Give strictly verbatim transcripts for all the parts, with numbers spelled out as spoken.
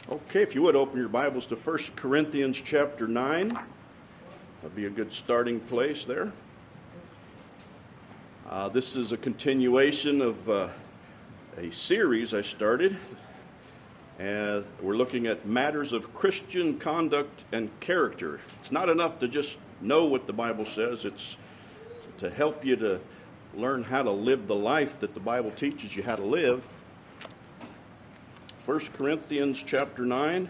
Okay, if you would open your Bibles to First Corinthians chapter nine. That'd be a good starting place there. Uh, this is a continuation of uh, a series I started. And we're looking at matters of Christian conduct and character. It's not enough to just know what the Bible says. It's to help you to learn how to live the life that the Bible teaches you how to live. First Corinthians chapter nine.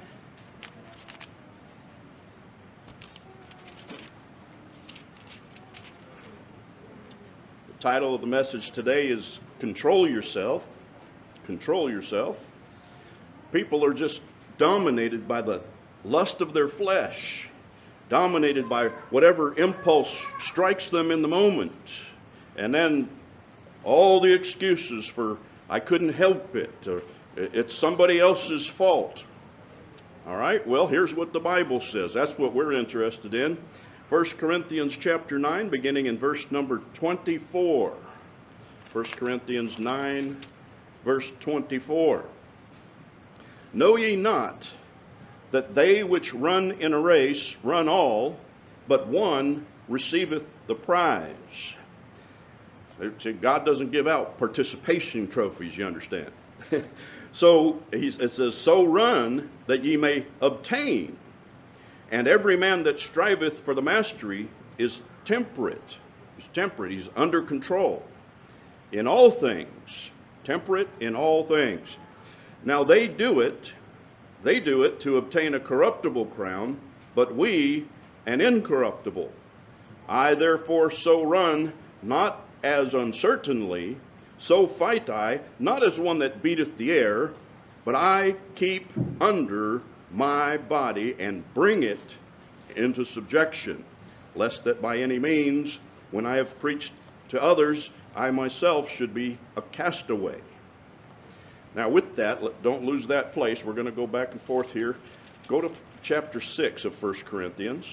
The title of the message today is Control Yourself. Control Yourself. People are just dominated by the lust of their flesh, dominated by whatever impulse strikes them in the moment, and then all the excuses for I couldn't help it, or it's somebody else's fault. All right, well, here's what the Bible says. That's what we're interested in. First Corinthians chapter nine, beginning in verse number twenty-four. First Corinthians nine, verse twenty-four. Know ye not that they which run in a race run all, but one receiveth the prize? God doesn't give out participation trophies, you understand. So he's, it says, so run that ye may obtain. And every man that striveth for the mastery is temperate. He's temperate. He's under control in all things. Temperate in all things. Now they do it, they do it to obtain a corruptible crown, but we an incorruptible. I therefore so run, not as uncertainly, so fight I, not as one that beateth the air, but I keep under my body and bring it into subjection, lest that by any means, when I have preached to others, I myself should be a castaway. Now with that, don't lose that place. We're going to go back and forth here. Go to chapter six of First Corinthians.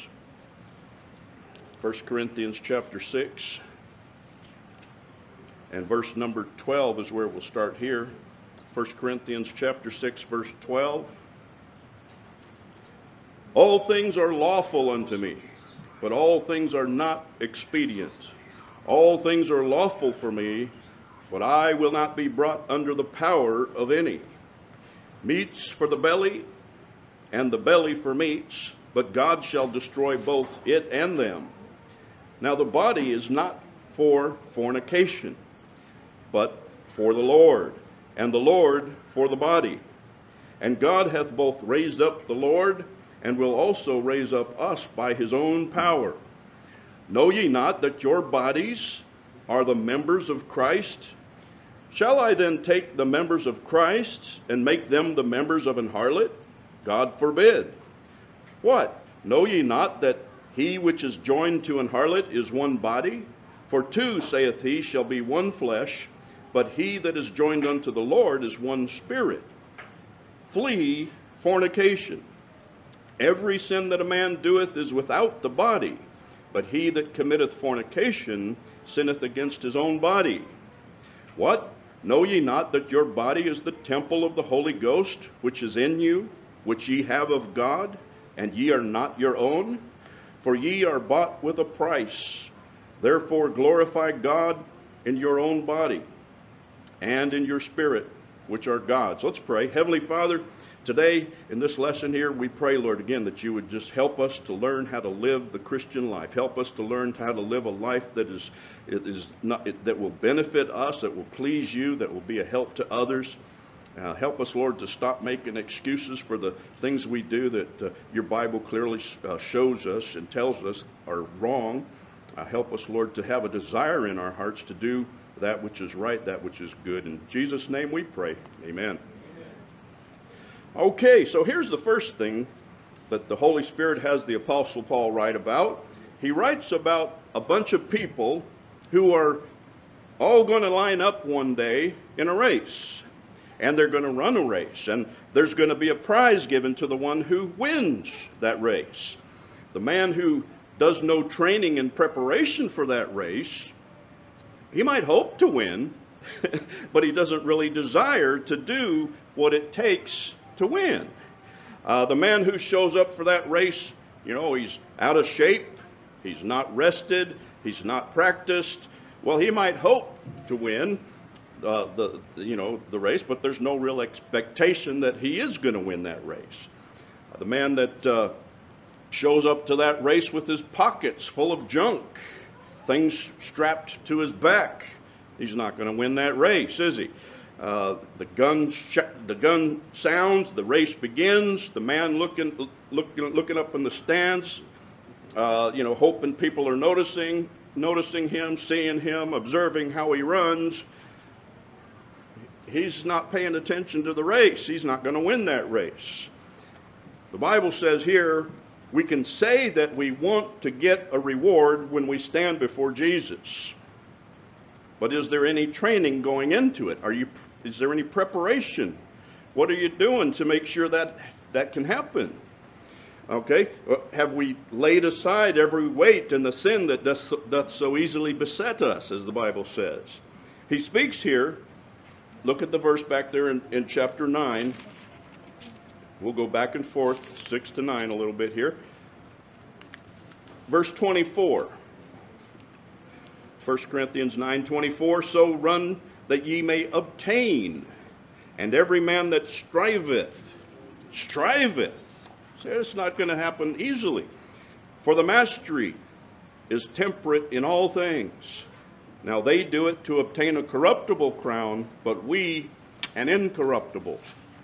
First Corinthians chapter six. And verse number twelve is where we'll start here. First Corinthians chapter six, verse twelve. All things are lawful unto me, but all things are not expedient. All things are lawful for me, but I will not be brought under the power of any. Meats for the belly, and the belly for meats, but God shall destroy both it and them. Now the body is not for fornication, but for the Lord, and the Lord for the body. And God hath both raised up the Lord, and will also raise up us by his own power. Know ye not that your bodies are the members of Christ? Shall I then take the members of Christ, and make them the members of an harlot? God forbid. What? Know ye not that he which is joined to an harlot is one body? For two, saith he, shall be one flesh. But he that is joined unto the Lord is one spirit. Flee fornication. Every sin that a man doeth is without the body, but he that committeth fornication sinneth against his own body. What? Know ye not that your body is the temple of the Holy Ghost, which is in you, which ye have of God, and ye are not your own? For ye are bought with a price. Therefore glorify God in your own body, and in your spirit, which are God's. Let's pray. Heavenly Father, today in this lesson here, we pray, Lord, again, that you would just help us to learn how to live the Christian life. Help us to learn how to live a life that is, it is not, it, that will benefit us, that will please you, that will be a help to others. Uh, help us, Lord, to stop making excuses for the things we do that uh, your Bible clearly uh, shows us and tells us are wrong. Uh, help us, Lord, to have a desire in our hearts to do that which is right, that which is good. In Jesus' name we pray. Amen. Amen. Okay, so here's the first thing that the Holy Spirit has the Apostle Paul write about. He writes about a bunch of people who are all going to line up one day in a race. And they're going to run a race. And there's going to be a prize given to the one who wins that race. The man who does no training and preparation for that race, he might hope to win, but he doesn't really desire to do what it takes to win. Uh, the man who shows up for that race, you know, he's out of shape, he's not rested, he's not practiced. Well, he might hope to win uh, the, you know, the race, but there's no real expectation that he is going to win that race. Uh, the man that uh, shows up to that race with his pockets full of junk, things strapped to his back, he's not going to win that race, is he? Uh, the gun, sh- the gun sounds. The race begins. The man looking, looking, looking up in the stands, uh, you know, hoping people are noticing, noticing him, seeing him, observing how he runs. He's not paying attention to the race. He's not going to win that race. The Bible says here we can say that we want to get a reward when we stand before Jesus. But is there any training going into it? Are you? Is there any preparation? What are you doing to make sure that that can happen? Okay, have we laid aside every weight and the sin that doth, doth so easily beset us, as the Bible says? He speaks here. Look at the verse back there in, in chapter nine. We'll go back and forth, six to nine a little bit here. Verse twenty-four. First Corinthians nine twenty-four, so run that ye may obtain, and every man that striveth, striveth. So it's not going to happen easily. For the mastery is temperate in all things. Now they do it to obtain a corruptible crown, but we an incorruptible.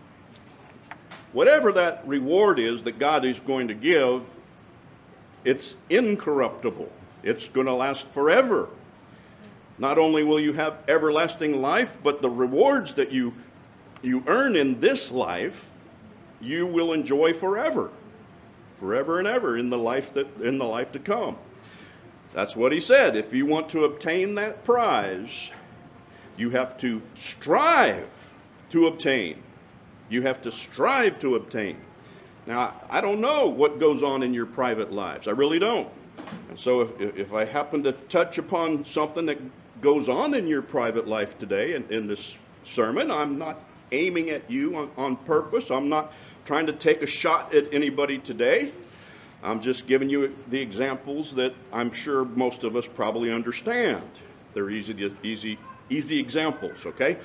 Whatever that reward is that God is going to give, it's incorruptible. It's going to last forever. Not only will you have everlasting life, but the rewards that you you earn in this life, you will enjoy forever. Forever and ever in the life that in the life to come. That's what he said. If you want to obtain that prize, you have to strive to obtain. You have to strive to obtain. Now, I don't know what goes on in your private lives. I really don't. And so if, if I happen to touch upon something that goes on in your private life today in, in this sermon, I'm not aiming at you on, on purpose. I'm not trying to take a shot at anybody today. I'm just giving you the examples that I'm sure most of us probably understand. They're easy, to, easy, easy examples, okay?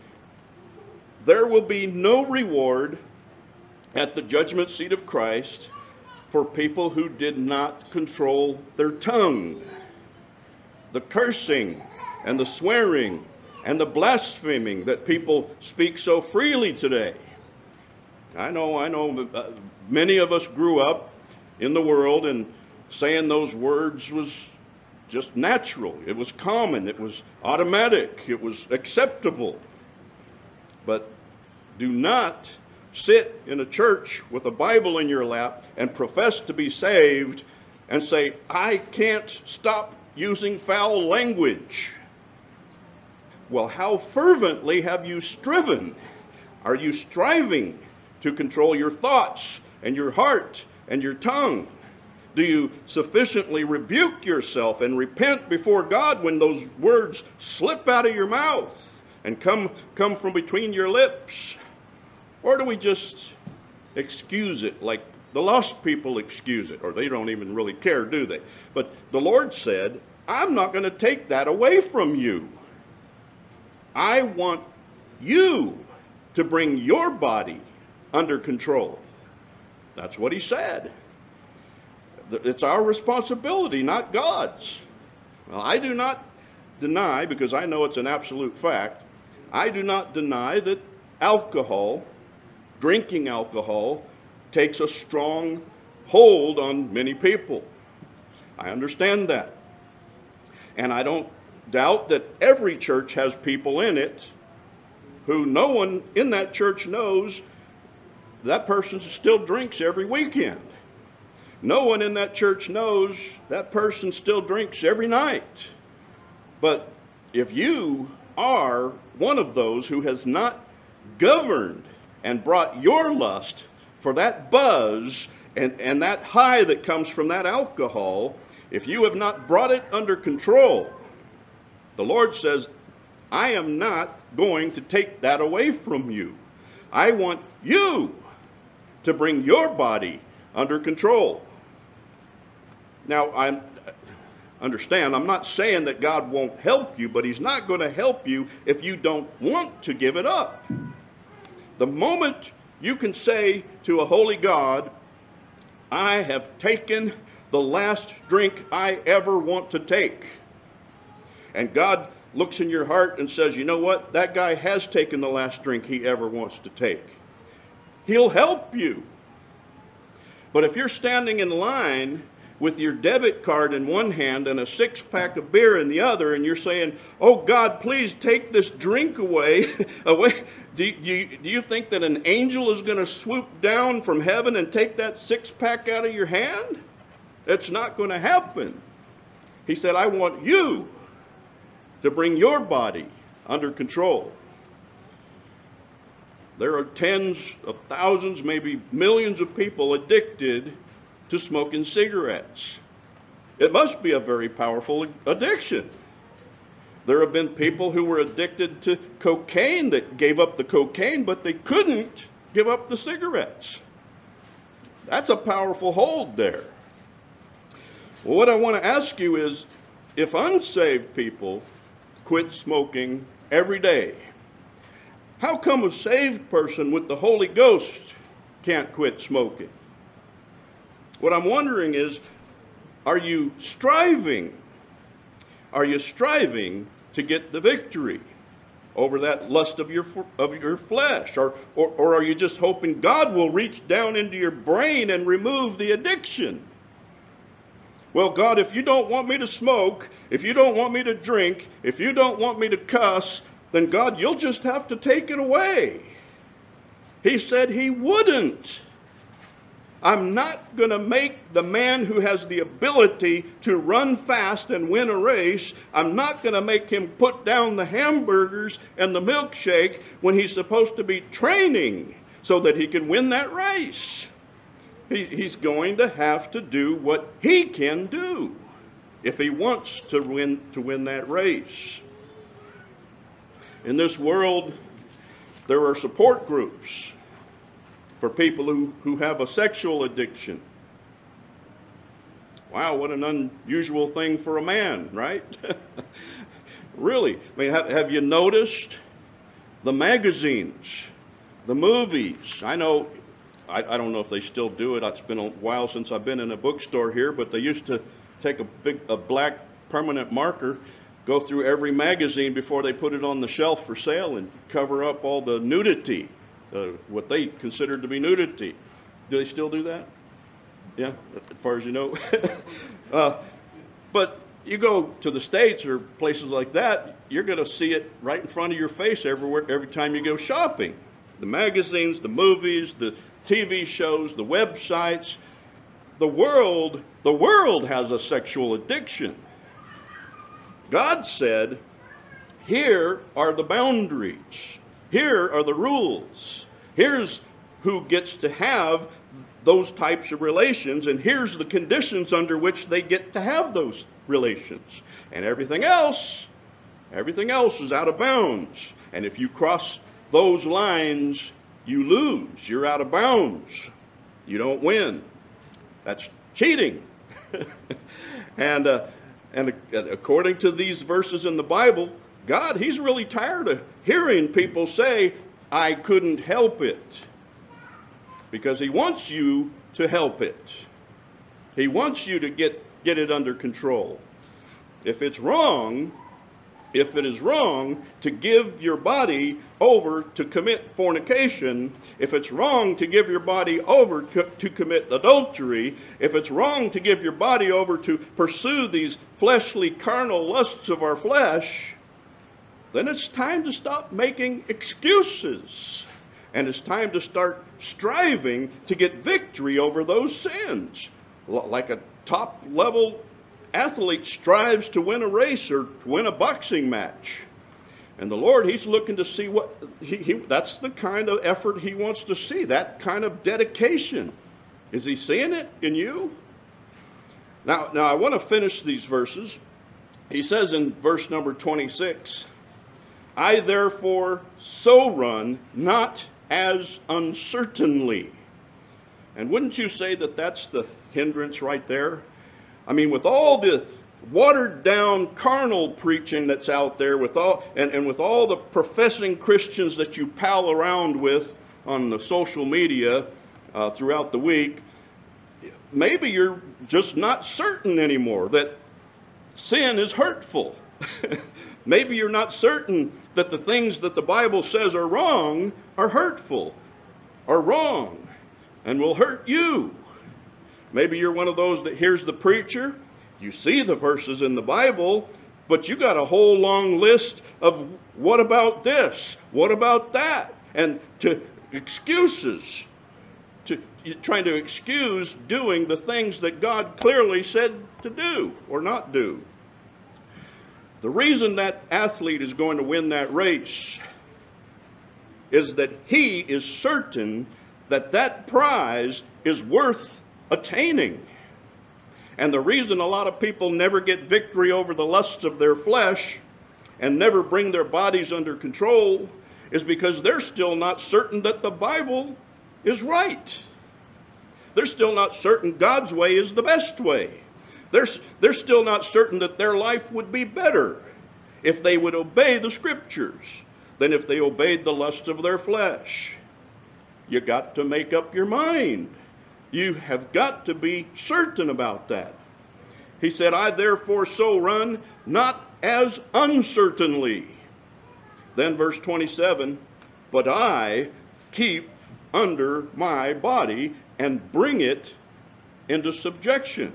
There will be no reward at the judgment seat of Christ for people who did not control their tongue. The cursing and the swearing and the blaspheming that people speak so freely today. I know, I know, uh, many of us grew up in the world and saying those words was just natural. It was common. It was automatic. It was acceptable. But do not sit in a church with a Bible in your lap and profess to be saved and say, I can't stop using foul language. Well, how fervently have you striven? Are you striving to control your thoughts and your heart and your tongue? Do you sufficiently rebuke yourself and repent before God when those words slip out of your mouth and come, come from between your lips? Or do we just excuse it like the lost people excuse it? Or they don't even really care, do they? But the Lord said, I'm not going to take that away from you. I want you to bring your body under control. That's what he said. It's our responsibility, not God's. Well, I do not deny, because I know it's an absolute fact, I do not deny that alcohol, drinking alcohol, takes a strong hold on many people. I understand that. And I don't doubt that every church has people in it who no one in that church knows that person still drinks every weekend. No one in that church knows that person still drinks every night. But if you are one of those who has not governed and brought your lust for that buzz and, and that high that comes from that alcohol, if you have not brought it under control, the Lord says, I am not going to take that away from you. I want you to to bring your body under control. Now, I understand, I'm not saying that God won't help you, but he's not going to help you if you don't want to give it up. The moment you can say to a holy God, I have taken the last drink I ever want to take, and God looks in your heart and says, you know what? That guy has taken the last drink he ever wants to take. He'll help you. But if you're standing in line with your debit card in one hand and a six-pack of beer in the other, and you're saying, oh God, please take this drink away, away. Do you, do you think that an angel is going to swoop down from heaven and take that six-pack out of your hand? It's not going to happen. He said, I want you to bring your body under control. There are tens of thousands, maybe millions of people addicted to smoking cigarettes. It must be a very powerful addiction. There have been people who were addicted to cocaine that gave up the cocaine, but they couldn't give up the cigarettes. That's a powerful hold there. Well, what I want to ask you is, if unsaved people quit smoking every day, how come a saved person with the Holy Ghost can't quit smoking? What I'm wondering is, are you striving? Are you striving to get the victory over that lust of your of your flesh? Or, or, or are you just hoping God will reach down into your brain and remove the addiction? Well, God, if you don't want me to smoke, if you don't want me to drink, if you don't want me to cuss, then God, you'll just have to take it away. He said he wouldn't. I'm not going to make the man who has the ability to run fast and win a race, I'm not going to make him put down the hamburgers and the milkshake when he's supposed to be training so that he can win that race. He, he's going to have to do what he can do if he wants to win, to win that race. In this world, there are support groups for people who, who have a sexual addiction. Wow, what an unusual thing for a man, right? Really. I mean, have, have you noticed the magazines, the movies? I know, I, I don't know if they still do it. It's been a while since I've been in a bookstore here, but they used to take a big, a black permanent marker, go through every magazine before they put it on the shelf for sale and cover up all the nudity. Uh, what they considered to be nudity. Do they still do that? Yeah, as far as you know. uh, but you go to the States or places like that, you're going to see it right in front of your face everywhere, every time you go shopping. The magazines, the movies, the T V shows, the websites. The world, the world has a sexual addiction. God said, here are the boundaries. Here are the rules. Here's who gets to have those types of relations, and here's the conditions under which they get to have those relations. And everything else, everything else is out of bounds. And if you cross those lines, you lose. You're out of bounds. You don't win. That's cheating. and uh, and according to these verses in the Bible, God, he's really tired of hearing people say, I couldn't help it. Because he wants you to help it. He wants you to get, get it under control. If it's wrong, if it is wrong to give your body over to commit fornication, if it's wrong to give your body over to, to commit adultery, if it's wrong to give your body over to pursue these fleshly, carnal lusts of our flesh, then it's time to stop making excuses. And it's time to start striving to get victory over those sins. Like a top-level athlete strives to win a race or to win a boxing match. And the Lord, he's looking to see what, he, he, that's the kind of effort he wants to see, that kind of dedication. Is he seeing it in you? Now, now I want to finish these verses. He says in verse number twenty-six, I therefore so run, not as uncertainly. And wouldn't you say that that's the hindrance right there? I mean, with all the watered down carnal preaching that's out there, with all and, and with all the professing Christians that you pal around with on the social media uh, throughout the week, maybe you're just not certain anymore that sin is hurtful. Maybe you're not certain that the things that the Bible says are wrong are hurtful, are wrong, and will hurt you. Maybe you're one of those that hears the preacher, you see the verses in the Bible, but you got a whole long list of what about this, what about that, and to excuses, to trying to excuse doing the things that God clearly said to do or not do. The reason that athlete is going to win that race is that he is certain that that prize is worth attaining. And the reason a lot of people never get victory over the lusts of their flesh and never bring their bodies under control is because they're still not certain that the Bible is right. They're still not certain God's way is the best way. They're, they're still not certain that their life would be better if they would obey the Scriptures than if they obeyed the lust of their flesh. You got to make up your mind. You have got to be certain about that. He said, I therefore so run, not as uncertainly. Then verse twenty-seven, but I keep under my body and bring it into subjection.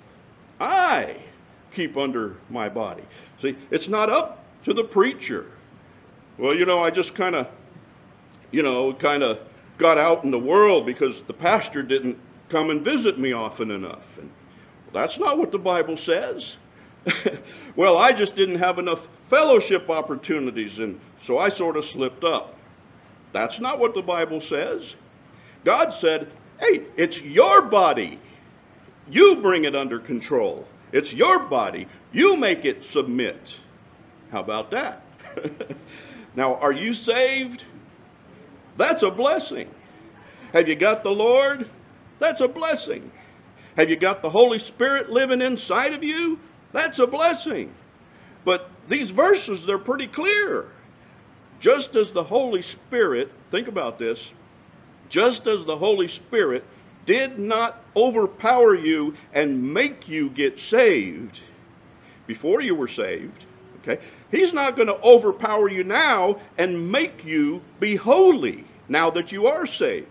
I keep under my body. See, it's not up to the preacher. Well, you know, I just kind of, you know, kind of got out in the world because the pastor didn't come and visit me often enough. And that's not what the Bible says. Well, I just didn't have enough fellowship opportunities, and so I sort of slipped up. That's not what the Bible says. God said, hey, it's your body. You bring it under control. It's your body. You make it submit. How about that? Now, are you saved? That's a blessing. Have you got the Lord? That's a blessing. Have you got the Holy Spirit living inside of you? That's a blessing. But these verses, they're pretty clear. Just as the Holy Spirit, think about this, just as the Holy Spirit did not overpower you and make you get saved before you were saved, okay? He's not going to overpower you now and make you be holy now that you are saved.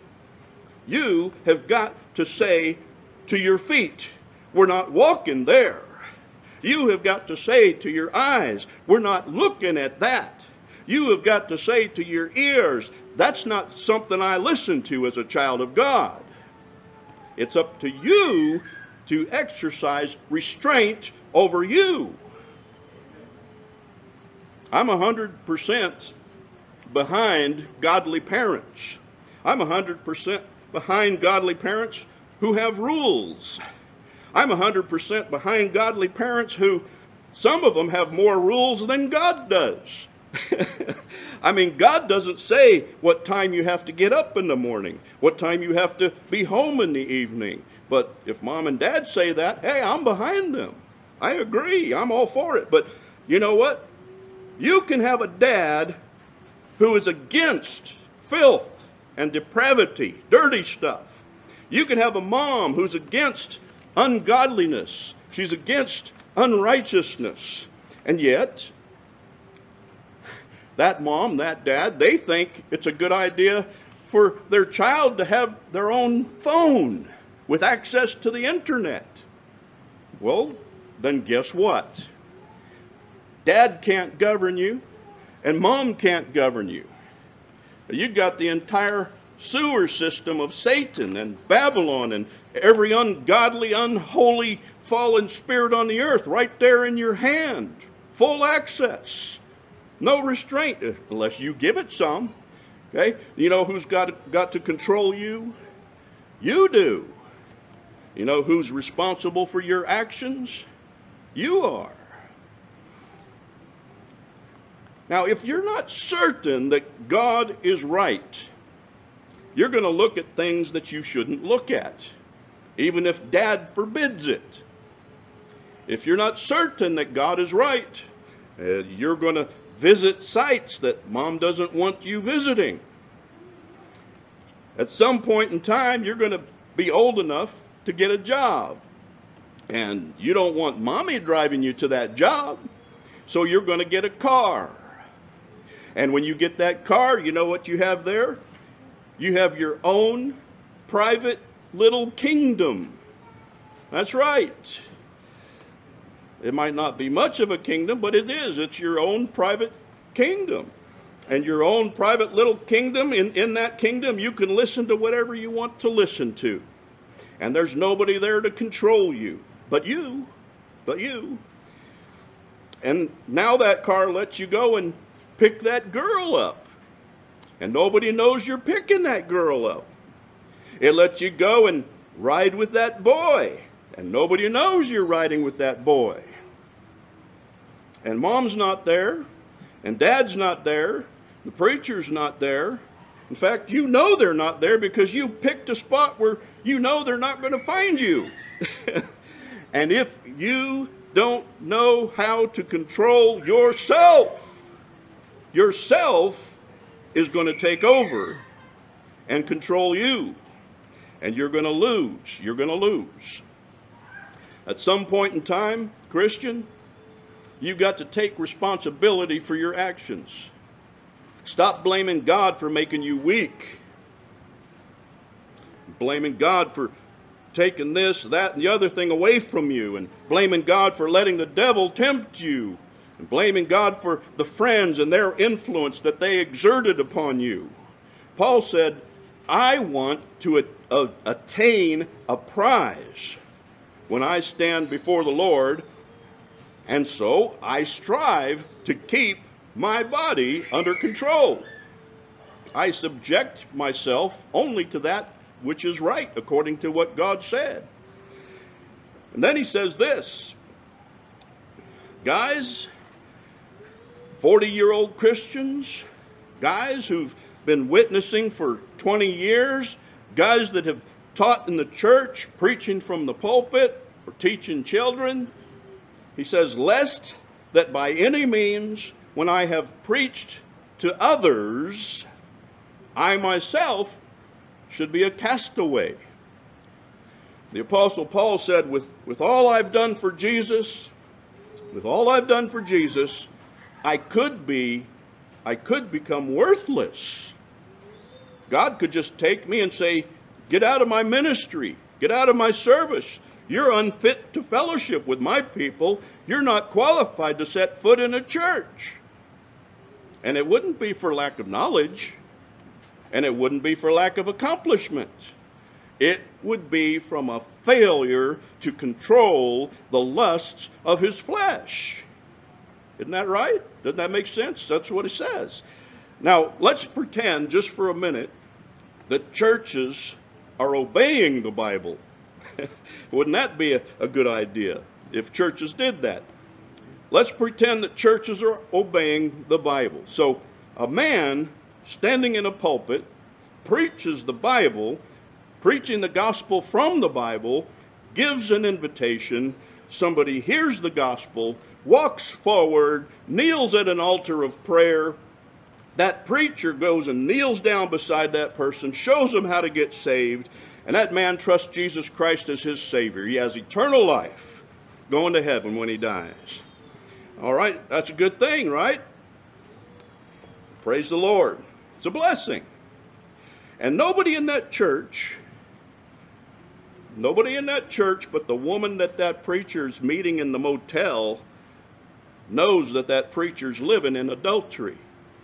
You have got to say to your feet, we're not walking there. You have got to say to your eyes, we're not looking at that. You have got to say to your ears, that's not something I listen to as a child of God. It's up to you to exercise restraint over you. I'm one hundred percent behind godly parents. I'm one hundred percent behind godly parents who have rules. I'm one hundred percent behind godly parents who, some of them have more rules than God does. I mean, God doesn't say what time you have to get up in the morning, what time you have to be home in the evening. But if mom and dad say that, hey, I'm behind them. I agree. I'm all for it. But you know what? You can have a dad who is against filth and depravity, dirty stuff. You can have a mom who's against ungodliness. She's against unrighteousness. And yet, that mom, that dad, they think it's a good idea for their child to have their own phone with access to the internet. Well, then guess what? Dad can't govern you, and mom can't govern you. You've got the entire sewer system of Satan and Babylon and every ungodly, unholy, fallen spirit on the earth right there in your hand. Full access. No restraint, unless you give it some. Okay? You know who's got, got to control you? You do. You know who's responsible for your actions? You are. Now, if you're not certain that God is right, you're going to look at things that you shouldn't look at, even if Dad forbids it. If you're not certain that God is right, uh, you're going to visit sites that Mom doesn't want you visiting. At some point in time, you're going to be old enough to get a job. And you don't want Mommy driving you to that job, so you're going to get a car. And when you get that car, you know what you have there? You have your own private little kingdom. That's right. It might not be much of a kingdom, but it is. It's your own private kingdom. And your own private little kingdom, in, in that kingdom, you can listen to whatever you want to listen to. And there's nobody there to control you. But you. But you. And now that car lets you go and pick that girl up. And nobody knows you're picking that girl up. It lets you go and ride with that boy. And nobody knows you're riding with that boy. And Mom's not there. And Dad's not there. The preacher's not there. In fact, you know they're not there because you picked a spot where you know they're not going to find you. And if you don't know how to control yourself, yourself is going to take over and control you. And you're going to lose. You're going to lose. At some point in time, Christian, you've got to take responsibility for your actions. Stop blaming God for making you weak. Blaming God for taking this, that, and the other thing away from you. And blaming God for letting the devil tempt you. And blaming God for the friends and their influence that they exerted upon you. Paul said, I want to a- a- attain a prize when I stand before the Lord. And so I strive to keep my body under control. I subject myself only to that which is right, according to what God said. And then he says this, guys, forty-year-old Christians, guys who've been witnessing for twenty years, guys that have taught in the church, preaching from the pulpit, or teaching children, he says, lest that by any means, when I have preached to others, I myself should be a castaway. The Apostle Paul said, with, with all I've done for Jesus, with all I've done for Jesus, I could be, I could become worthless. God could just take me and say, get out of my ministry, get out of my service. You're unfit to fellowship with my people. You're not qualified to set foot in a church. And it wouldn't be for lack of knowledge. And it wouldn't be for lack of accomplishment. It would be from a failure to control the lusts of his flesh. Isn't that right? Doesn't that make sense? That's what it says. Now, let's pretend just for a minute that churches are obeying the Bible. Wouldn't that be a, a good idea if churches did that? Let's pretend that churches are obeying the Bible. So a man standing in a pulpit preaches the Bible, preaching the gospel from the Bible, gives an invitation, somebody hears the gospel, walks forward, kneels at an altar of prayer. That preacher goes and kneels down beside that person, shows them how to get saved, and that man trusts Jesus Christ as his Savior. He has eternal life, going to heaven when he dies. All right, that's a good thing, right? Praise the Lord. It's a blessing. And nobody in that church, nobody in that church but the woman that that preacher's meeting in the motel knows that that preacher's living in adultery.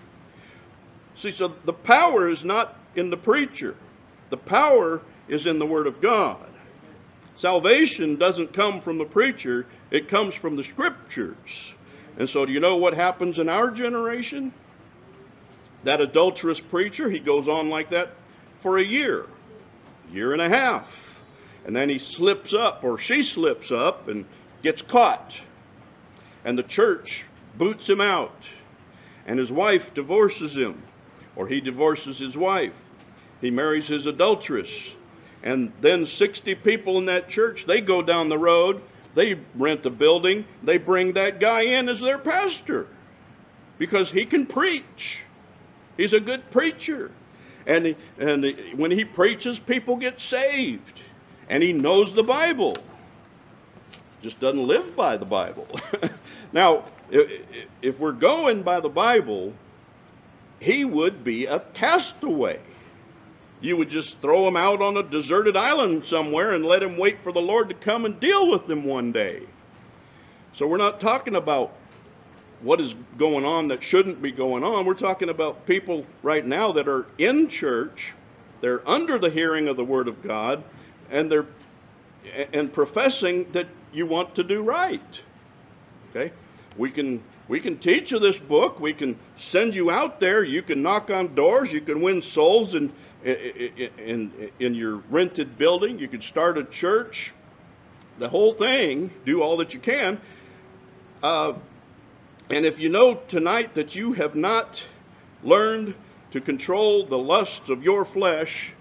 See, so the power is not in the preacher. The power is in the Word of God. Salvation doesn't come from the preacher. It comes from the Scriptures. And so do you know what happens in our generation? That adulterous preacher, he goes on like that for a year, year and a half. And then he slips up, or she slips up and gets caught. And the church boots him out. And his wife divorces him, or he divorces his wife. He marries his adulteress. And then sixty people in that church, they go down the road, they rent a building, they bring that guy in as their pastor because he can preach. He's a good preacher. And, he, and he, when he preaches, people get saved. And he knows the Bible. Just doesn't live by the Bible. Now, if we're going by the Bible, he would be a castaway. You would just throw him out on a deserted island somewhere and let him wait for the Lord to come and deal with him one day. So we're not talking about what is going on that shouldn't be going on. We're talking about people right now that are in church, they're under the hearing of the Word of God, and they're and professing that you want to do right. Okay? We can we can teach you this book. We can send you out there. You can knock on doors. You can win souls in in in, in your rented building. You can start a church. The whole thing. Do all that you can. Uh, and if you know tonight that you have not learned to control the lusts of your flesh,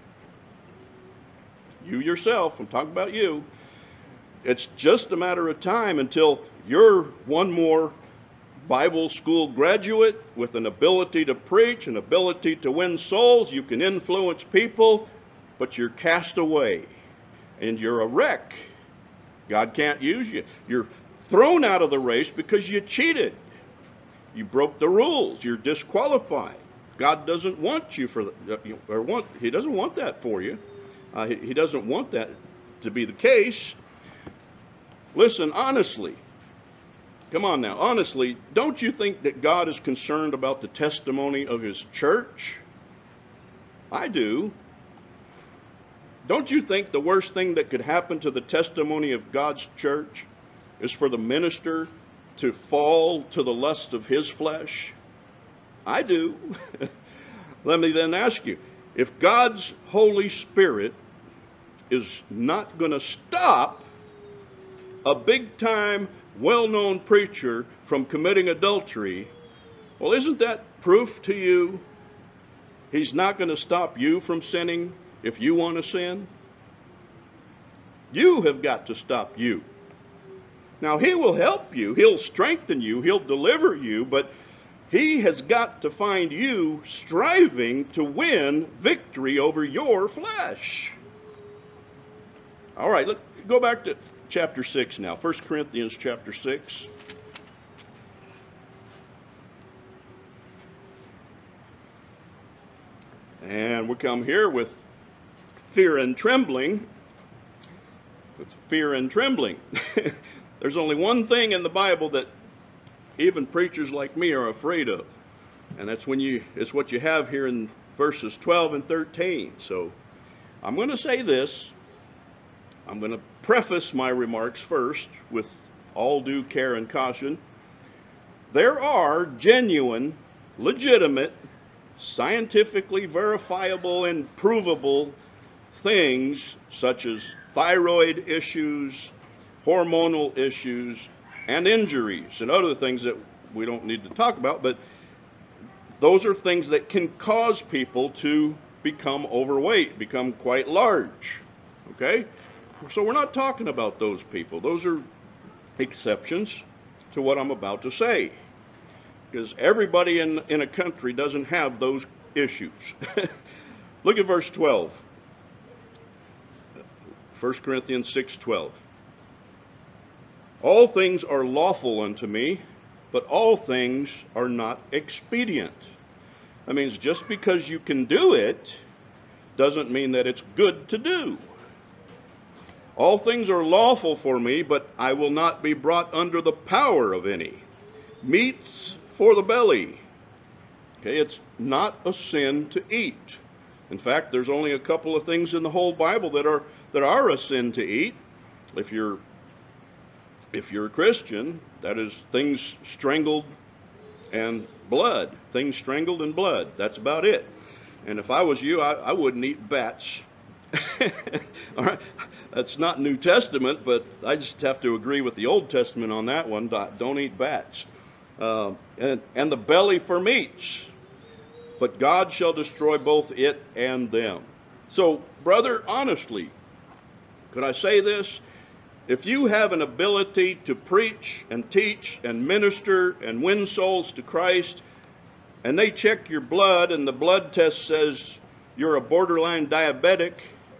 you yourself, I'm talking about you, it's just a matter of time until you're one more Bible school graduate with an ability to preach, an ability to win souls. You can influence people, but you're cast away and you're a wreck. God can't use you. You're thrown out of the race because you cheated. You broke the rules. You're disqualified. God doesn't want you for, or want, He doesn't want that for you. Uh, he, he doesn't want that to be the case. Listen, honestly, come on now, honestly, don't you think that God is concerned about the testimony of His church? I do. Don't you think the worst thing that could happen to the testimony of God's church is for the minister to fall to the lust of his flesh? I do. Let me then ask you, if God's Holy Spirit is not going to stop a big-time, well-known preacher from committing adultery, well, isn't that proof to you He's not going to stop you from sinning if you want to sin? You have got to stop you. Now, He will help you. He'll strengthen you. He'll deliver you. But He has got to find you striving to win victory over your flesh. All right, let's go back to chapter six now. First Corinthians chapter six. And we come here with fear and trembling. With fear and trembling. There's only one thing in the Bible that even preachers like me are afraid of. And that's when you, it's what you have here in verses twelve and thirteen. So I'm going to say this. I'm going to preface my remarks first with all due care and caution. There are genuine, legitimate, scientifically verifiable and provable things such as thyroid issues, hormonal issues, and injuries, and other things that we don't need to talk about, but those are things that can cause people to become overweight, become quite large. Okay? So we're not talking about those people. Those are exceptions to what I'm about to say. Because everybody in, in a country doesn't have those issues. Look at verse twelve. First Corinthians six twelve. All things are lawful unto me, but all things are not expedient. That means just because you can do it doesn't mean that it's good to do. All things are lawful for me, but I will not be brought under the power of any. Meats for the belly. Okay, it's not a sin to eat. In fact, there's only a couple of things in the whole Bible that are that are a sin to eat. If you're if you're a Christian, that is things strangled and blood. Things strangled and blood. That's about it. And if I was you, I, I wouldn't eat bats. All right, that's not New Testament, but I just have to agree with the Old Testament on that one. Don't eat bats. Uh, and, and the belly for meats, but God shall destroy both it and them. So, brother, honestly, could I say this? If you have an ability to preach and teach and minister and win souls to Christ, and they check your blood and the blood test says you're a borderline diabetic,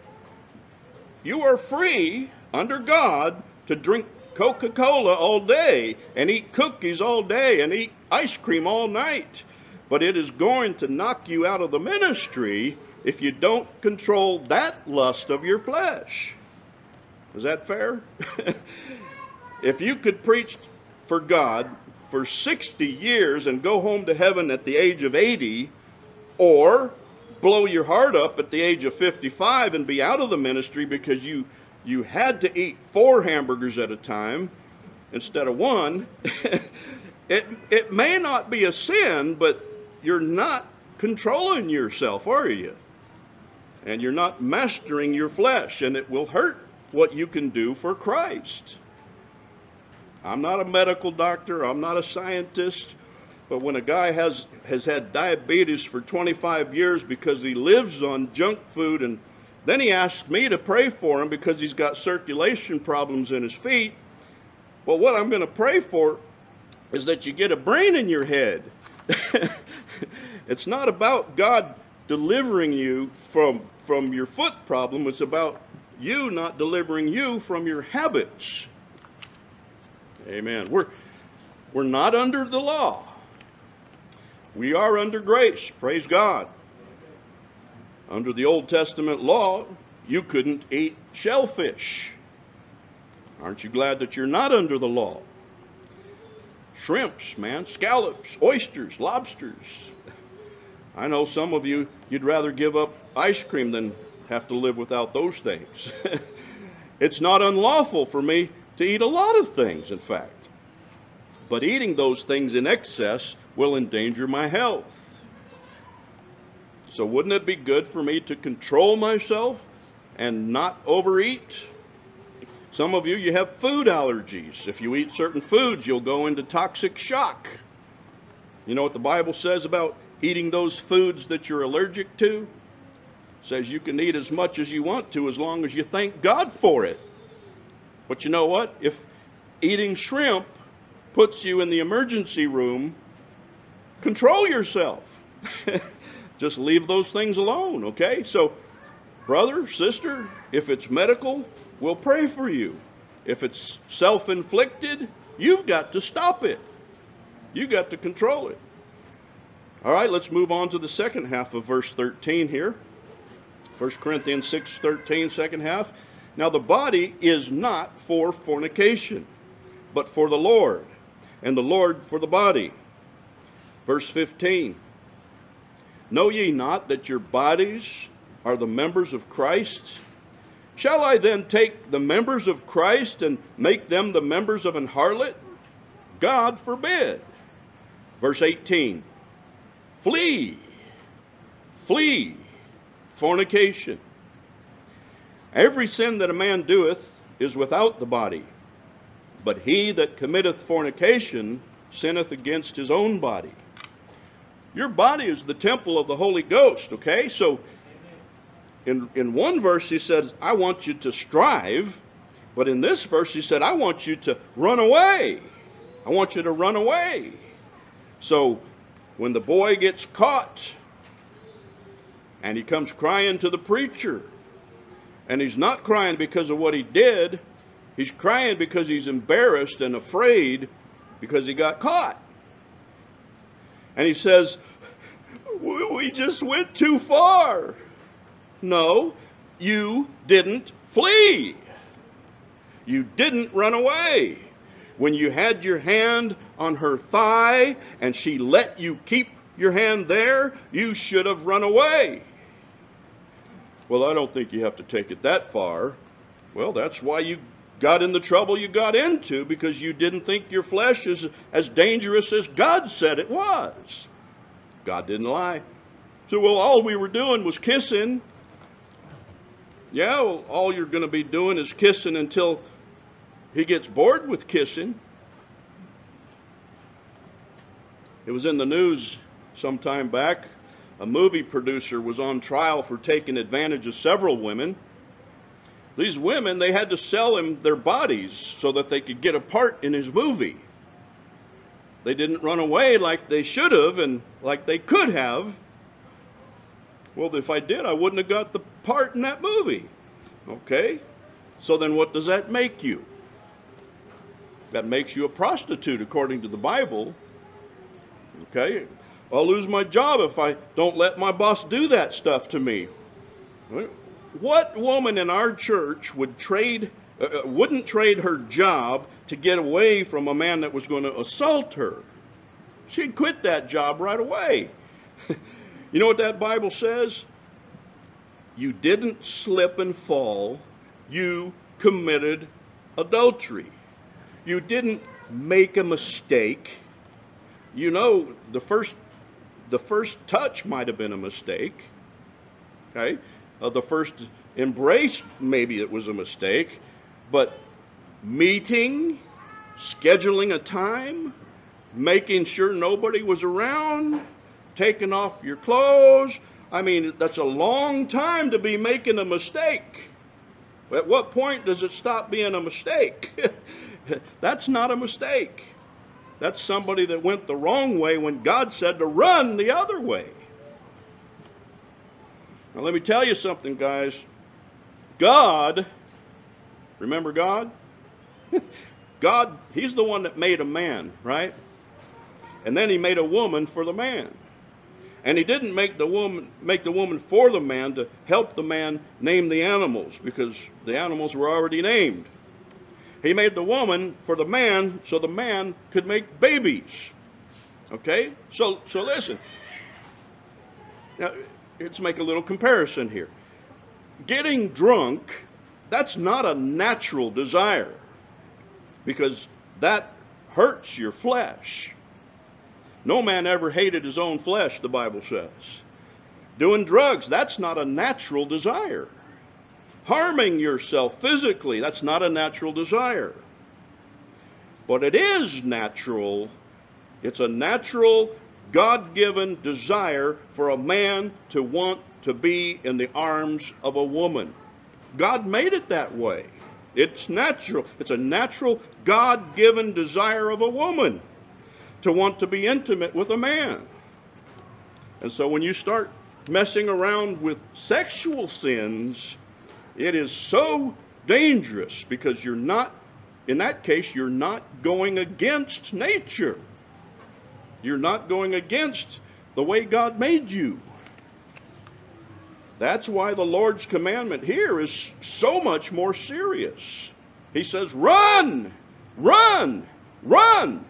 you are free under God to drink Coca-Cola all day and eat cookies all day and eat ice cream all night. But it is going to knock you out of the ministry if you don't control that lust of your flesh. Is that fair? If you could preach for God for sixty years and go home to heaven at the age of eighty, or blow your heart up at the age of fifty-five and be out of the ministry because you you had to eat four hamburgers at a time instead of one, it it may not be a sin, but you're not controlling yourself, are you? And you're not mastering your flesh, and it will hurt what you can do for Christ. I'm not a medical doctor, I'm not a scientist, but when a guy has, has had diabetes for twenty-five years because he lives on junk food, and then he asks me to pray for him because he's got circulation problems in his feet, well, what I'm going to pray for is that you get a brain in your head. It's not about God delivering you from, from your foot problem, it's about you not delivering you from your habits. Amen. We're, we're not under the law. We are under grace. Praise God. Under the Old Testament law, you couldn't eat shellfish. Aren't you glad that you're not under the law? Shrimps, man, scallops, oysters, lobsters. I know some of you, you'd rather give up ice cream than have to live without those things. It's not unlawful for me to eat a lot of things, in fact. But eating those things in excess will endanger my health. So wouldn't it be good for me to control myself and not overeat? Some of you, you have food allergies. If you eat certain foods, you'll go into toxic shock. You know what the Bible says about eating those foods that you're allergic to? It says you can eat as much as you want to as long as you thank God for it. But you know what? If eating shrimp puts you in the emergency room, control yourself. Just leave those things alone, okay? So, brother, sister, if it's medical, we'll pray for you. If it's self-inflicted, you've got to stop it. You've got to control it. All right, let's move on to the second half of verse thirteen here. First Corinthians six thirteen, second half. Now the body is not for fornication, but for the Lord, and the Lord for the body. Verse fifteen. Know ye not that your bodies are the members of Christ? Shall I then take the members of Christ and make them the members of an harlot? God forbid. Verse eighteen. Flee, flee fornication. Every sin that a man doeth is without the body, but he that committeth fornication sinneth against his own body. Your body is the temple of the Holy Ghost, okay? So in, in one verse he says, I want you to strive, but in this verse he said, I want you to run away. I want you to run away. So when the boy gets caught and he comes crying to the preacher, and he's not crying because of what he did, he's crying because he's embarrassed and afraid because he got caught. And he says, we just went too far. No, you didn't flee. You didn't run away. When you had your hand on her thigh and she let you keep your hand there, you should have run away. Well, I don't think you have to take it that far. Well, that's why you got in the trouble you got into, because you didn't think your flesh is as dangerous as God said it was. God didn't lie. So, well, all we were doing was kissing. Yeah, well, all you're going to be doing is kissing until he gets bored with kissing. It was in the news some time back. a movie producer was on trial for taking advantage of several women. These women, they had to sell him their bodies so that they could get a part in his movie. They didn't run away like they should have and like they could have. Well, if I did, I wouldn't have got the part in that movie. Okay? So then what does that make you? That makes you a prostitute according to the Bible. Okay? I'll lose my job if I don't let my boss do that stuff to me. What woman in our church would trade, uh, wouldn't trade her job to get away from a man that was going to assault her? She'd quit that job right away. You know what that Bible says? You didn't slip and fall. You committed adultery. You didn't make a mistake. You know, the first, the first touch might have been a mistake. Okay? Uh, the first embrace, maybe it was a mistake. But meeting, scheduling a time, making sure nobody was around, taking off your clothes. I mean, that's a long time to be making a mistake. At what point does it stop being a mistake? That's not a mistake. That's somebody that went the wrong way when God said to run the other way. Now let me tell you something, guys. God, remember God? God, He's the one that made a man, right? And then He made a woman for the man. And He didn't make the woman make the woman for the man to help the man name the animals, because the animals were already named. He made the woman for the man so the man could make babies. Okay? So so listen. Now, let's make a little comparison here. Getting drunk, that's not a natural desire, because that hurts your flesh. No man ever hated his own flesh, the Bible says. Doing drugs, that's not a natural desire. Harming yourself physically, that's not a natural desire. But it is natural. It's a natural, God-given desire for a man to want to be in the arms of a woman. God made it that way. It's natural. It's a natural, God-given desire of a woman to want to be intimate with a man. And so when you start messing around with sexual sins, it is so dangerous, because you're not, in that case, you're not going against nature. You're not going against the way God made you. That's why the Lord's commandment here is so much more serious. He says, run, run, run.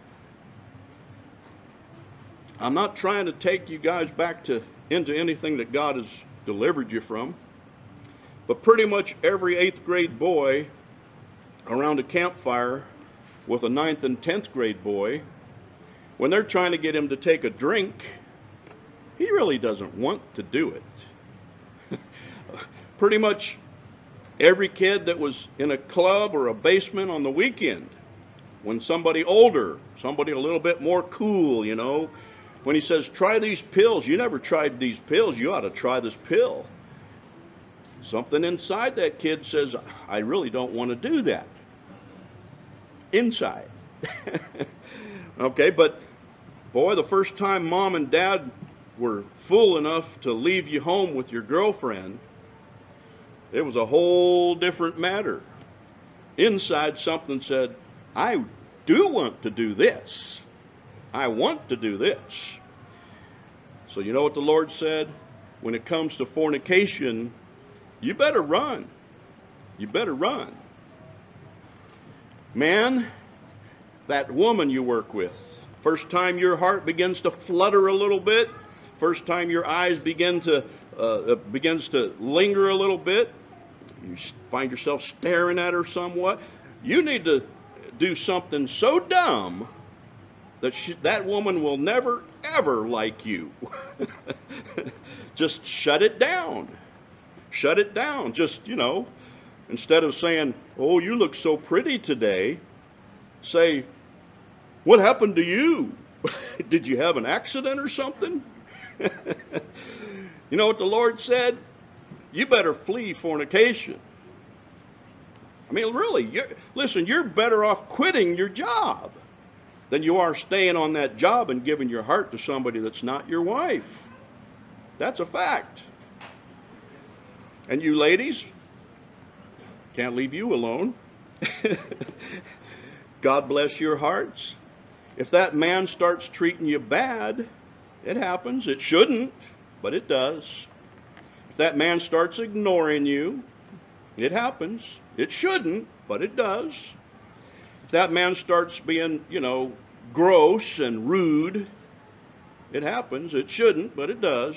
I'm not trying to take you guys back to into anything that God has delivered you from. But pretty much every eighth grade boy around a campfire with a ninth and tenth grade boy, when they're trying to get him to take a drink, he really doesn't want to do it. Pretty much every kid that was in a club or a basement on the weekend, when somebody older, somebody a little bit more cool, you know, when he says, try these pills, you never tried these pills, you ought to try this pill. Something inside that kid says, I really don't want to do that. Inside. Okay, but boy, the first time mom and dad were fool enough to leave you home with your girlfriend, it was a whole different matter. Inside something said, I do want to do this. I want to do this. So you know what the Lord said? When it comes to fornication, you better run. You better run. Man, that woman you work with, first time your heart begins to flutter a little bit, first time your eyes begin to uh, begins to linger a little bit, you find yourself staring at her somewhat, you need to do something so dumb that she, that woman will never, ever like you. Just shut it down. Shut it down. Just, you know, instead of saying, oh, you look so pretty today, say, what happened to you? Did you have an accident or something? You know what the Lord said? You better flee fornication. I mean, really, you're, listen, you're better off quitting your job than you are staying on that job and giving your heart to somebody that's not your wife. That's a fact. And you ladies, can't leave you alone. God bless your hearts. If that man starts treating you bad, it happens. It shouldn't, but it does. If that man starts ignoring you, it happens. It shouldn't, but it does. If that man starts being, you know, gross and rude, it happens. It shouldn't, but it does.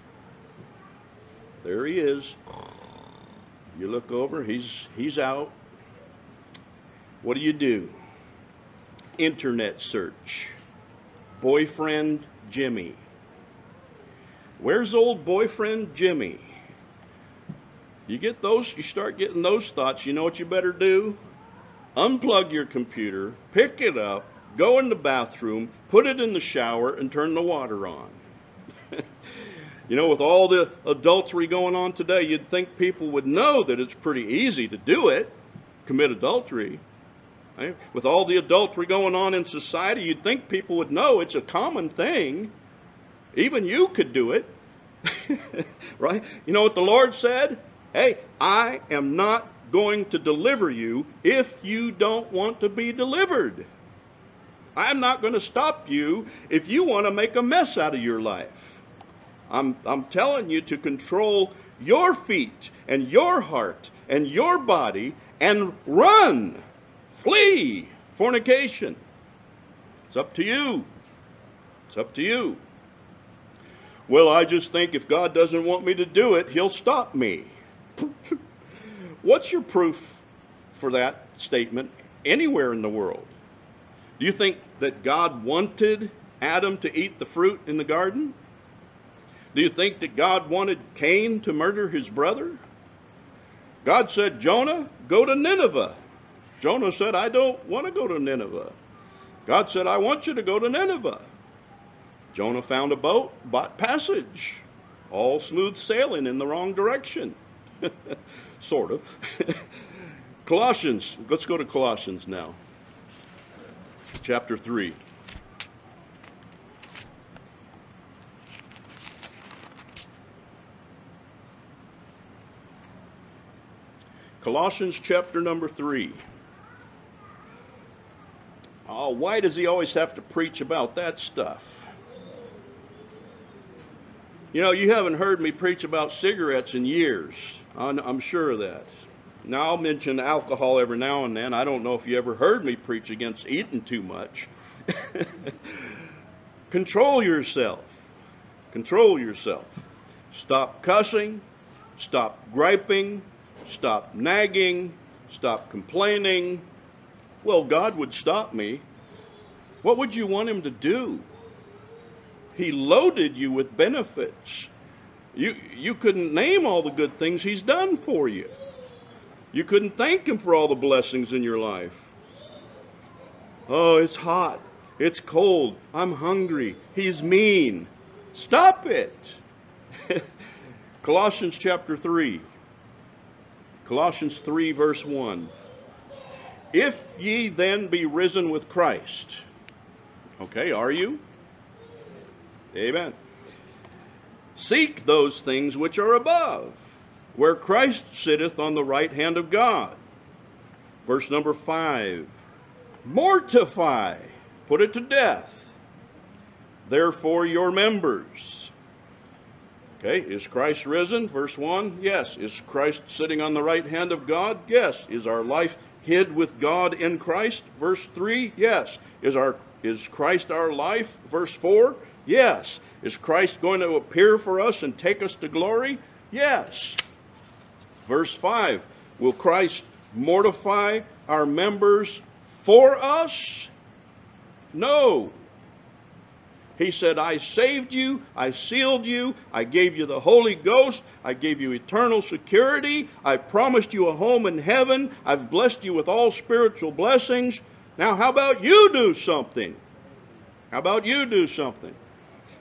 There he is. You look over, he's he's out. What do you do? Internet search. Boyfriend Jimmy. Where's old boyfriend Jimmy? You get those, you start getting those thoughts, you know what you better do? Unplug your computer, pick it up, go in the bathroom, put it in the shower, and turn the water on. You know, with all the adultery going on today, you'd think people would know that it's pretty easy to do it, commit adultery. Right? With all the adultery going on in society, you'd think people would know it's a common thing. Even you could do it. Right? You know what the Lord said? Hey, I am not going to deliver you if you don't want to be delivered. I'm not going to stop you if you want to make a mess out of your life. I'm, I'm telling you to control your feet and your heart and your body and run, flee fornication. It's up to you. It's up to you. Well, I just think if God doesn't want me to do it, he'll stop me. What's your proof for that statement anywhere in the world? Do you think that God wanted Adam to eat the fruit in the garden? Do you think that God wanted Cain to murder his brother? God said, Jonah, go to Nineveh. Jonah said, I don't want to go to Nineveh. God said, I want you to go to Nineveh. Jonah found a boat, bought passage, all smooth sailing in the wrong direction. Sort of. Colossians, let's go to Colossians now. Chapter three. Colossians chapter number three. Oh, why does he always have to preach about that stuff? You know, you haven't heard me preach about cigarettes in years. I'm sure of that. Now, I'll mention alcohol every now and then. I don't know if you ever heard me preach against eating too much. Control yourself. Control yourself. Stop cussing. Stop griping. Stop nagging. Stop complaining. Well, God would stop me. What would you want him to do? He loaded you with benefits. You, you couldn't name all the good things he's done for you. You couldn't thank him for all the blessings in your life. Oh, it's hot. It's cold. I'm hungry. He's mean. Stop it. Colossians chapter three. Colossians three verse one. If ye then be risen with Christ. Okay, are you? Amen. Seek those things which are above, where Christ sitteth on the right hand of God. Verse number five. Mortify, put it to death, therefore your members. Okay, is Christ risen? Verse one, yes. Is Christ sitting on the right hand of God? Yes. Is our life hid with God in Christ? Verse three, yes. Is our is Christ our life? Verse four, yes. Is Christ going to appear for us and take us to glory? Yes. Verse five, will Christ mortify our members for us? No. He said, I saved you, I sealed you, I gave you the Holy Ghost, I gave you eternal security, I promised you a home in heaven, I've blessed you with all spiritual blessings. Now how about you do something? How about you do something?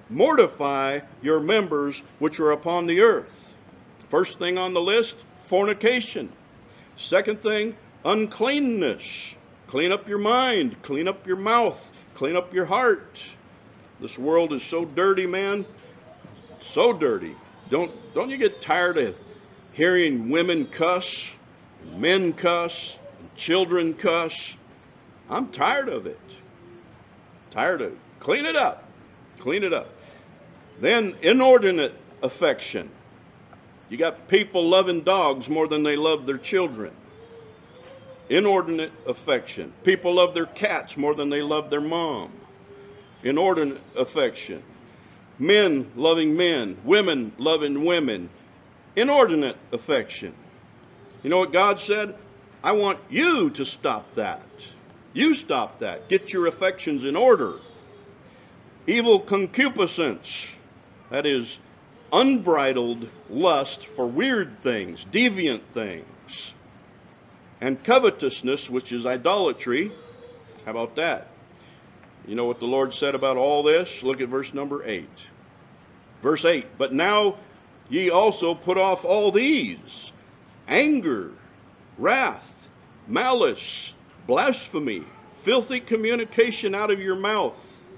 mortify your members which are upon the earth. First thing on the list, fornication. Second thing, uncleanness. Clean up your mind, clean up your mouth, clean up your heart. This world is so dirty, man. So dirty. Don't, don't you get tired of hearing women cuss, men cuss, children cuss? I'm tired of it. Tired of it. Clean it up. Clean it up. Then inordinate affection. You got people loving dogs more than they love their children. Inordinate affection. People love their cats more than they love their mom. Inordinate affection. Men loving men. Women loving women. Inordinate affection. You know what God said? I want you to stop that. You stop that. Get your affections in order. Evil concupiscence. That is unbridled lust for weird things, deviant things. And covetousness, which is idolatry. How about that? You know what the Lord said about all this? Look at verse number eight. Verse eight, but now ye also put off all these: anger, wrath, malice, blasphemy, filthy communication out of your mouth.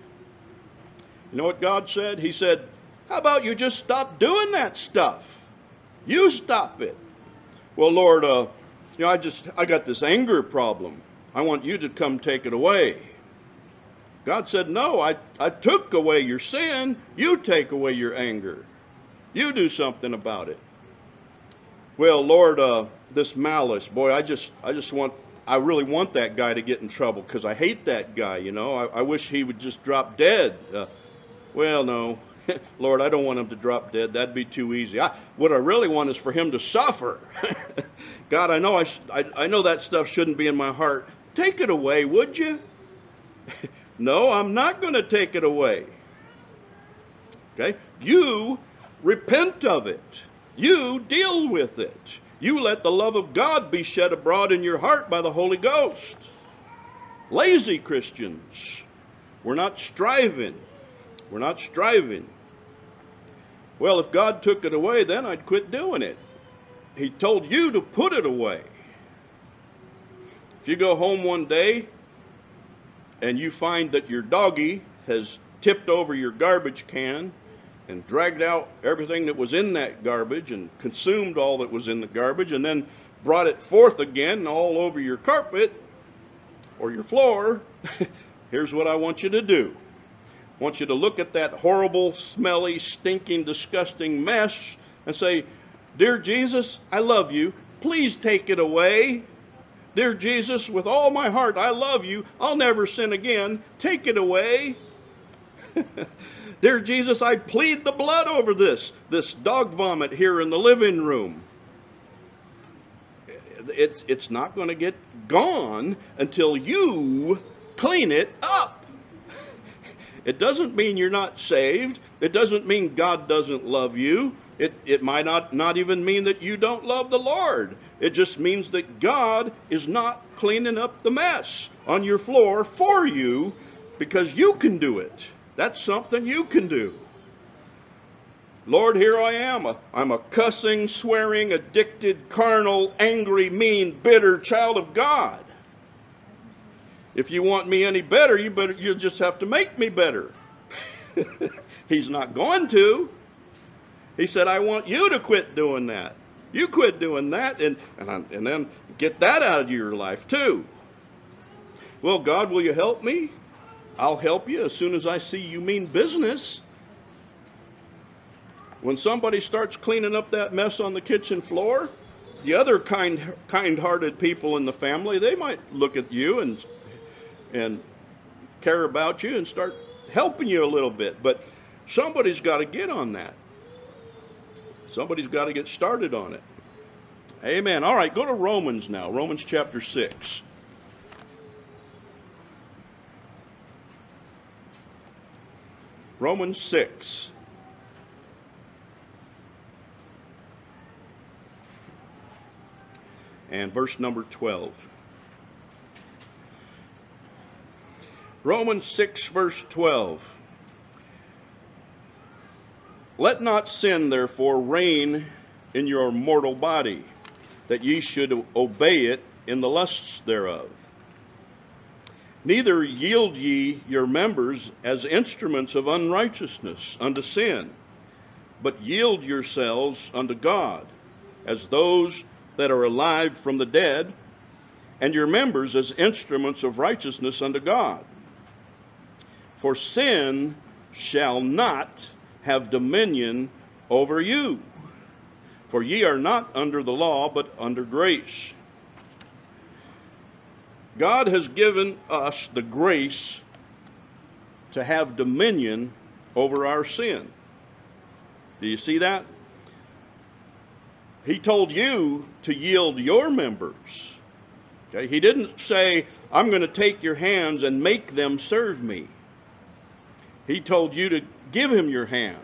You know what God said? He said, how about you just stop doing that stuff? You stop it. Well, Lord, uh, you know, I just, I got this anger problem. I want you to come take it away. God said, no, I, I took away your sin. You take away your anger. You do something about it. Well, Lord, uh, this malice, boy, I just, I just want, I really want that guy to get in trouble because I hate that guy, you know. I, I wish he would just drop dead. Uh, well, no. Lord, I don't want him to drop dead. That'd be too easy. I, what I really want is for him to suffer. God, I know I, sh- I, I know that stuff shouldn't be in my heart. Take it away, would you? No, I'm not going to take it away. Okay? You repent of it. You deal with it. You let the love of God be shed abroad in your heart by the Holy Ghost. Lazy Christians. We're not striving. We're not striving. Well, if God took it away, then I'd quit doing it. He told you to put it away. If you go home one day and you find that your doggy has tipped over your garbage can and dragged out everything that was in that garbage and consumed all that was in the garbage and then brought it forth again all over your carpet or your floor, here's what I want you to do. I want you to look at that horrible, smelly, stinking, disgusting mess and say, Dear Jesus, I love you. Please take it away. Dear Jesus, with all my heart, I love you. I'll never sin again. Take it away. Dear Jesus, I plead the blood over this, this dog vomit here in the living room. It's, it's not going to get gone until you clean it up. It doesn't mean you're not saved. It doesn't mean God doesn't love you. It, it might not, not even mean that you don't love the Lord. It just means that God is not cleaning up the mess on your floor for you because you can do it. That's something you can do. Lord, here I am. I'm a cussing, swearing, addicted, carnal, angry, mean, bitter child of God. If you want me any better, you better you just have to make me better. He's not going to. He said, I want you to quit doing that. You quit doing that and, and, and then get that out of your life too. Well, God, will you help me? I'll help you as soon as I see you mean business. When somebody starts cleaning up that mess on the kitchen floor, the other kind, kind-hearted people in the family, they might look at you and and care about you and start helping you a little bit. But somebody's got to get on that. Somebody's got to get started on it. Amen. All right, go to Romans now. Romans chapter six. Romans six. And verse number twelve. Romans six, verse twelve. Let not sin, therefore, reign in your mortal body, that ye should obey it in the lusts thereof. Neither yield ye your members as instruments of unrighteousness unto sin, but yield yourselves unto God as those that are alive from the dead, and your members as instruments of righteousness unto God. For sin shall not have dominion over you, for ye are not under the law, but under grace. God has given us the grace to have dominion over our sin. Do you see that? He told you to yield your members. Okay? He didn't say, I'm going to take your hands and make them serve me. He told you to give him your hands.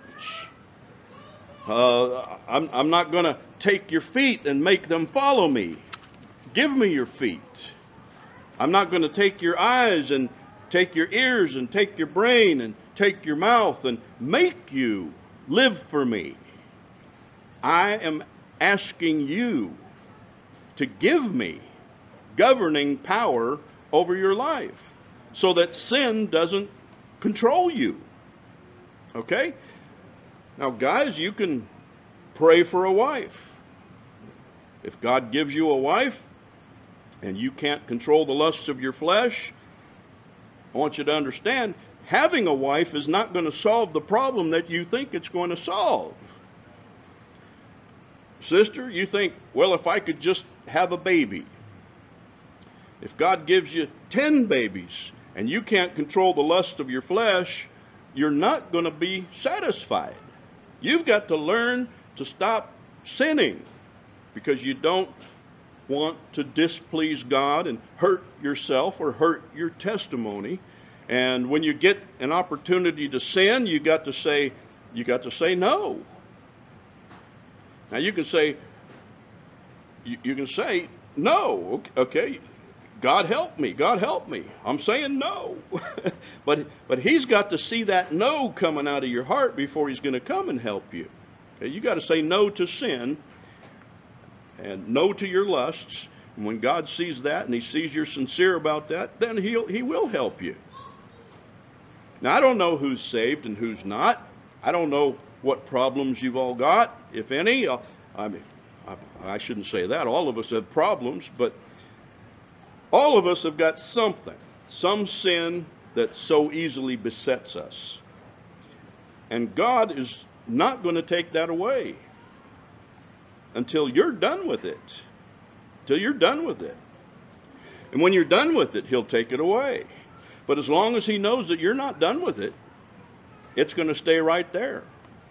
Uh, I'm, I'm not going to take your feet and make them follow me. Give me your feet. I'm not going to take your eyes and take your ears and take your brain and take your mouth and make you live for me. I am asking you to give me governing power over your life so that sin doesn't control you. Okay? Now, guys, you can pray for a wife. If God gives you a wife and you can't control the lusts of your flesh, I want you to understand, having a wife is not going to solve the problem that you think it's going to solve. Sister, you think, well, if I could just have a baby. If God gives you ten babies and you can't control the lust of your flesh, you're not going to be satisfied. You've got to learn to stop sinning because you don't want to displease God and hurt yourself or hurt your testimony. And when you get an opportunity to sin, you got to say, you got to say no. Now you can say, you, you can say no. Okay, God help me. God help me. I'm saying no, but but He's got to see that no coming out of your heart before He's going to come and help you. Okay, you got to say no to sin and no to your lusts. And when God sees that and He sees you're sincere about that, then He'll He will help you. Now I don't know who's saved and who's not. I don't know what problems you've all got, if any. I mean, I, I shouldn't say that. All of us have problems, but all of us have got something, some sin that so easily besets us. And God is not going to take that away until you're done with it. Until you're done with it. And when you're done with it, He'll take it away. But as long as He knows that you're not done with it, it's going to stay right there.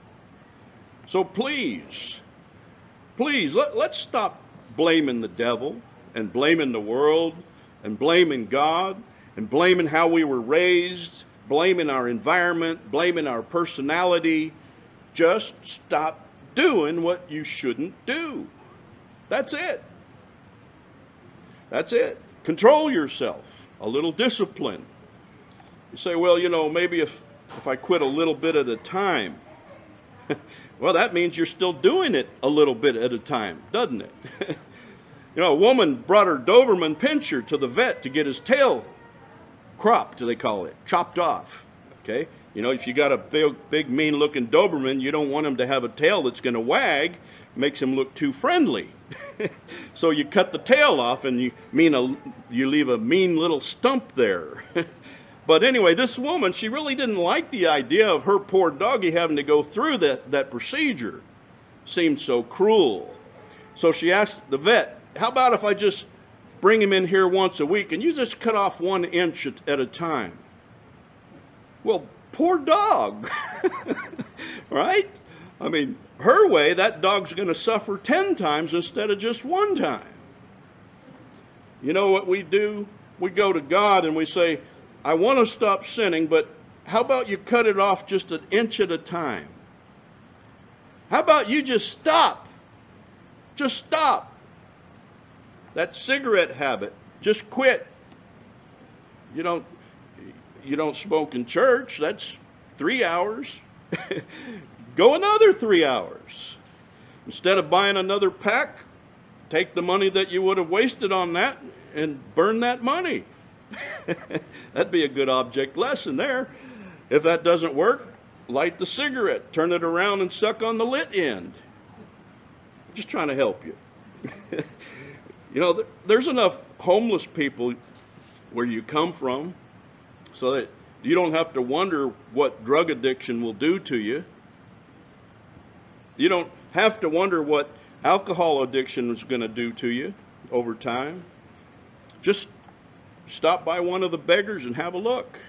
So please, please, let, let's stop blaming the devil and blaming the world and blaming God and blaming how we were raised, blaming our environment, blaming our personality. Just stop doing what you shouldn't do. That's it. That's it. Control yourself. A little discipline. You say, well, you know, maybe if, if I quit a little bit at a time. Well, that means you're still doing it a little bit at a time, doesn't it? You know, a woman brought her Doberman Pinscher to the vet to get his tail cropped, they call it, chopped off. Okay? You know, if you got a big, big mean-looking Doberman, you don't want him to have a tail that's going to wag. It makes him look too friendly. So you cut the tail off and you mean a, you leave a mean little stump there. But anyway, this woman, she really didn't like the idea of her poor doggy having to go through that, that procedure. Seemed so cruel. So she asked the vet, how about if I just bring him in here once a week and you just cut off one inch at, at a time? Well, poor dog. Right? I mean, her way, that dog's going to suffer ten times instead of just one time. You know what we do? We go to God and we say, I want to stop sinning, but how about you cut it off just an inch at a time? How about you just stop? Just stop. That cigarette habit, just quit. You don't, you don't smoke in church. That's three hours. Go another three hours. Instead of buying another pack, take the money that you would have wasted on that and burn that money. That'd be a good object lesson there. If that doesn't work, light the cigarette, turn it around and suck on the lit end. I'm just trying to help you. You know, there's enough homeless people where you come from so that you don't have to wonder what drug addiction will do to you. You don't have to wonder what alcohol addiction is going to do to you over time. Just stop by one of the beggars and have a look.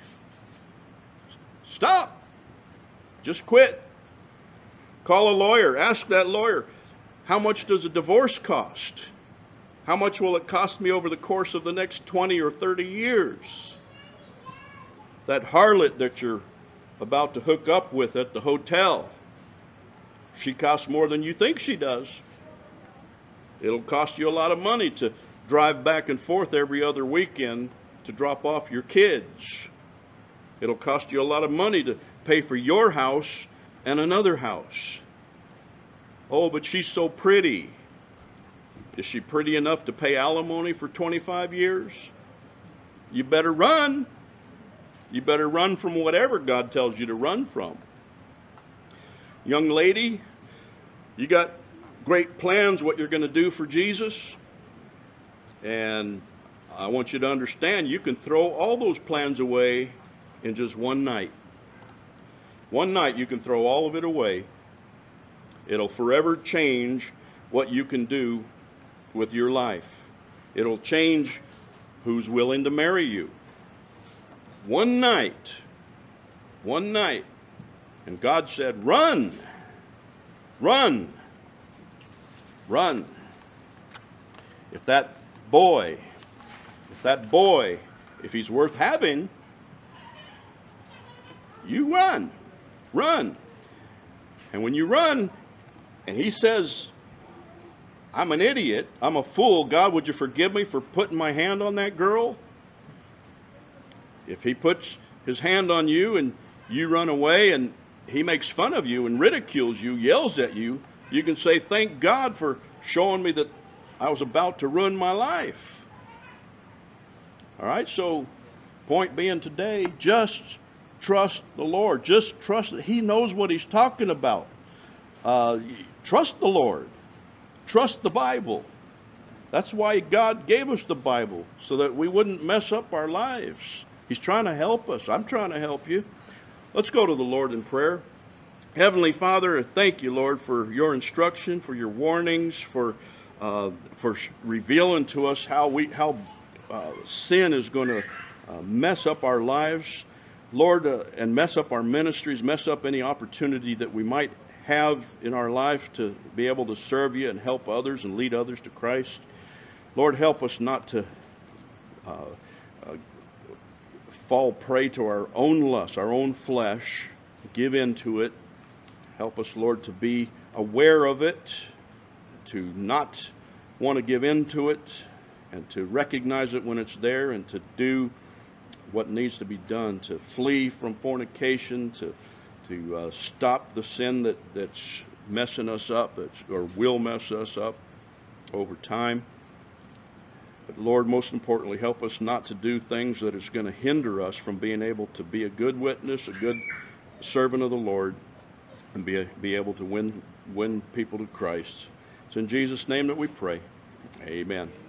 Stop. Just quit. Call a lawyer. Ask that lawyer, how much does a divorce cost? How much will it cost me over the course of the next twenty or thirty years? That harlot that you're about to hook up with at the hotel, she costs more than you think she does. It'll cost you a lot of money to drive back and forth every other weekend to drop off your kids. It'll cost you a lot of money to pay for your house and another house. Oh, but she's so pretty. Is she pretty enough to pay alimony for twenty-five years? You better run. You better run from whatever God tells you to run from. Young lady, you got great plans what you're going to do for Jesus. And I want you to understand you can throw all those plans away in just one night. One night you can throw all of it away. It'll forever change what you can do with your life. It'll change who's willing to marry you. One night. One night. And God said, run. Run. Run. If that boy, if that boy, if he's worth having, you run. Run. And when you run, and he says, I'm an idiot, I'm a fool, God, would you forgive me for putting my hand on that girl? If he puts his hand on you and you run away and he makes fun of you and ridicules you, yells at you, you can say, thank God for showing me that I was about to ruin my life. All right, so point being today, just trust the Lord. Just trust that he knows what he's talking about. Uh, trust the Lord. Trust the Bible. That's why God gave us the Bible, so that we wouldn't mess up our lives. He's trying to help us. I'm trying to help you. Let's go to the Lord in prayer. Heavenly Father, thank you, Lord, for your instruction, for your warnings, for uh, for revealing to us how we how uh, sin is going to uh, mess up our lives, Lord, uh, and mess up our ministries, mess up any opportunity that we might have in our life to be able to serve you and help others and lead others to Christ. Lord, help us not to uh, uh, fall prey to our own lust, our own flesh, give in to it. Help us, Lord, to be aware of it, to not want to give in to it, and to recognize it when it's there, and to do what needs to be done, to flee from fornication, to to uh, stop the sin that, that's messing us up, that's, or will mess us up over time. But Lord, most importantly, help us not to do things that is going to hinder us from being able to be a good witness, a good servant of the Lord, and be, a, be able to win, win people to Christ. It's in Jesus' name that we pray. Amen.